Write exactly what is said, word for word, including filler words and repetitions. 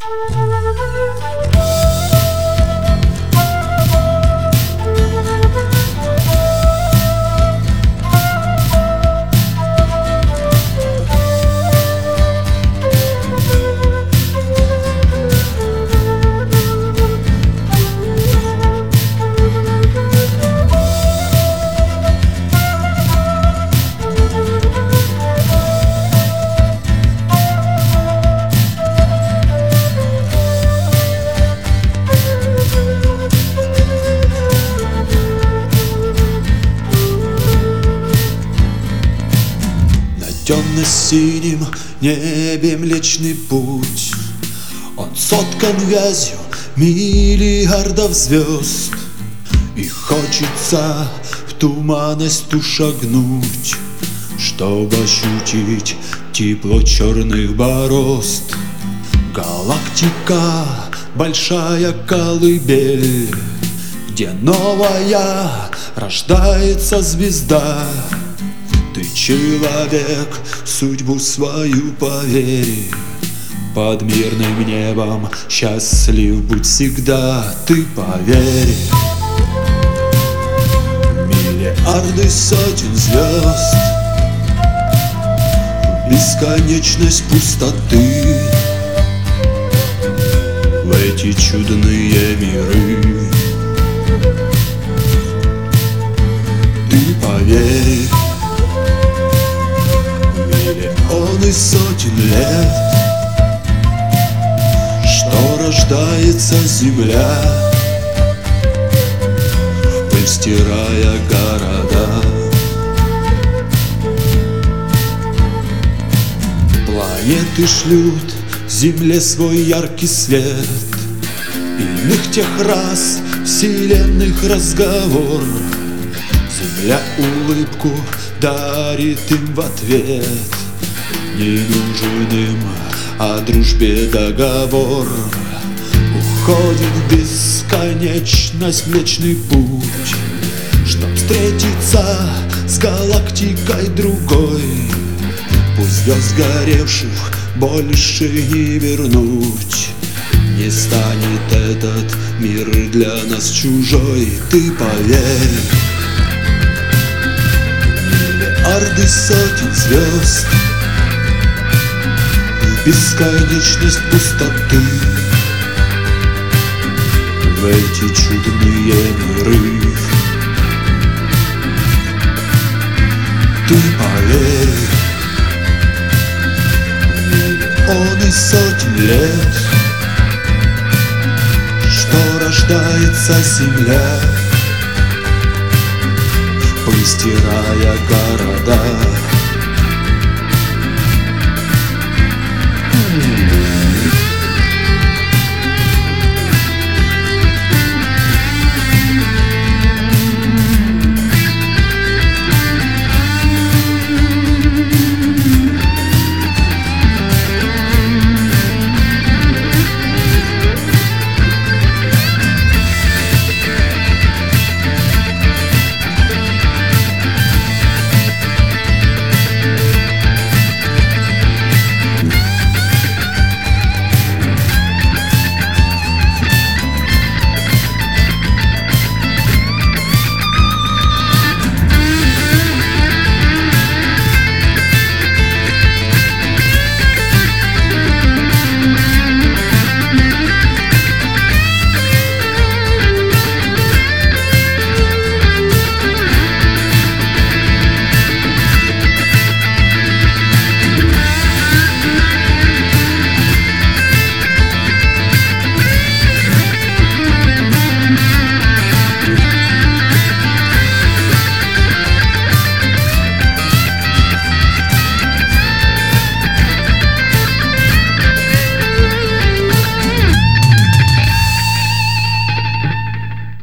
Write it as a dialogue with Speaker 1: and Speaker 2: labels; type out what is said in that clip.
Speaker 1: В темно-синем небе Млечный Путь, он соткан вязью миллиардов звезд, и хочется в туманность ту шагнуть, чтобы ощутить тепло черных борозд. Галактика — большая колыбель, где новая рождается звезда. Ты, человек, судьбу свою поверь, под мирным небом счастлив будь всегда. Ты поверь, миллиарды сотен звезд, бесконечность пустоты, в эти чудные миры. Ты поверь, миллионы сотен лет, что рождается земля, в пыль стирая города. Планеты шлют земле свой яркий свет, иных тех рас вселенных разговор. Земля улыбку дарит им в ответ, не нужен им о дружбе договор. Уходит в бесконечность Млечный Путь, чтоб встретиться с галактикой другой. Пусть звезд сгоревших больше не вернуть, не станет этот мир для нас чужой. Ты поверь, миллиарды сотен звезд, в бесконечность пустоты, в эти чудные миры. Ты поверь, миллионы сотен лет, что рождается земля, в пыль стирая города.